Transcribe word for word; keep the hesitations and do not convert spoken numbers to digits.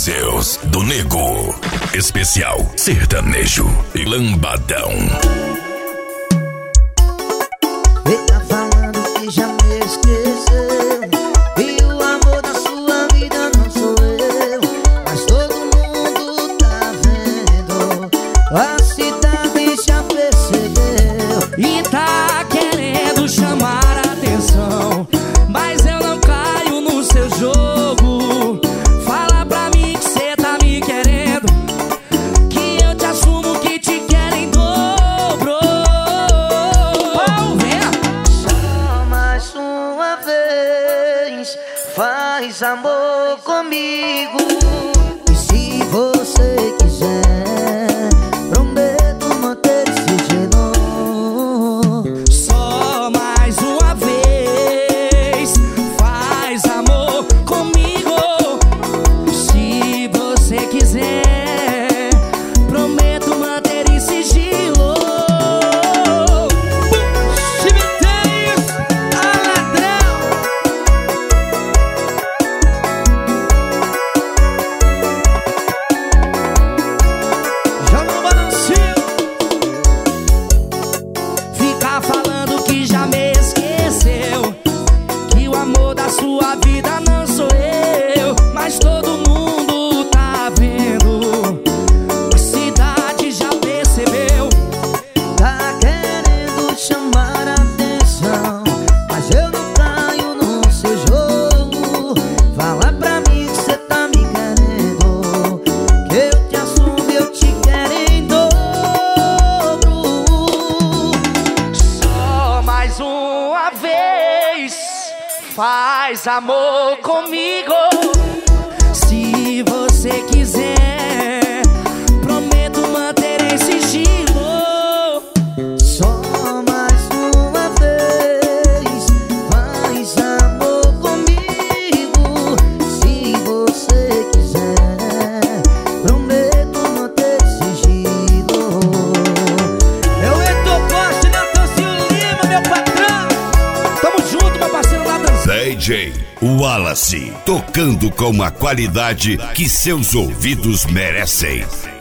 seus do Nego. Especial sertanejo e lambadão. Ele tá falando que já me esqueceu, e o amor da sua vida não sou eu, mas todo mundo tá vendo, a cidade já percebeu e tá querendo chamar a atenção, mas eu não caio no seu jogo. Fala pra mim que cê tá me querendo, que eu te assumo que te quero em dobro. Só mais uma vez faz amor comigo, e se você quiser, prometo manter esse gelo. Só mais uma vez faz amor comigo, se você quiser, prometo manter em sigilo. Cemitério a ladrão. Joga no balancinho. Fica falando que já me esqueceu, que o amor da sua vida não sou eu, mas todo mundo tá vendo, a cidade já percebeu. Tá querendo chamar a atenção, mas eu não caio no seu jogo. Fala pra mim que cê tá me querendo, que eu te assumo, eu te quero em dobro. Só mais uma vez faz amor comigo, se você quiser, prometo manter em sigilo. Só mais uma vez faz amor comigo, se você quiser, prometo manter sigilo. Eu Heitor Costa e Natanzinho Lima, meu patrão. Tamo junto, meu parceiro Natanzinho. D J Wallace, tocando com a qualidade que seus ouvidos merecem.